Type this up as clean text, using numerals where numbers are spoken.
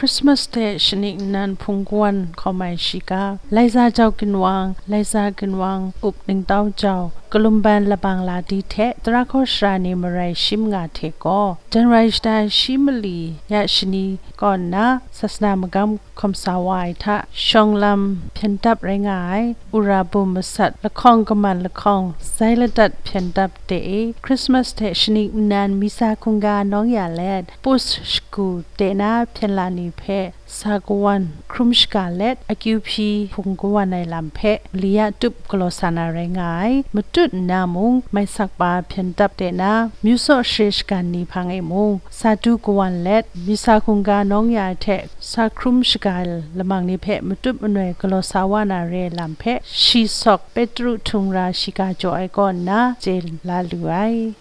ริสต์มาสเดย์ชนิดนั้นพงกวนขอไม่ชิกาไลซาเจ้ากินวังไลซากินวังอุบหนึ่งเต้าเจ้ากลุมบันละบางลาดีเทตราโคชรานิมไรชิมงาเทโกจันไรสตาชิมลียาชนีก่อนนะศาสนามกรรมคมสาวายทะชองลำเพียนดับไรงายอุราบุมสัตละคองกมันละคองไซละดัดเพียนดับเดย์คริสต์มาสเดย์ชนิดนั้นมิซาคุงกาน้องยาเลดปุสสกูเตนาเพียนลานิเพสากวันครุมชกาเลตอคิวพีพงกวนในลำเพลียตุบกลอสานาไรงายมตุดนามุงไม่สักบาเพียนดับเดนามิวโซเชชกันนีพังไอมุงซาดูกวนเลตมิซาคุงกาน้องยาเทซาครุมชกาละมังนิเพมตุบอนวยกลอสาวานาเรลำเพชีซอกเปตรุทุงราชิกาจอยก่อนนะเจลลาลุไอ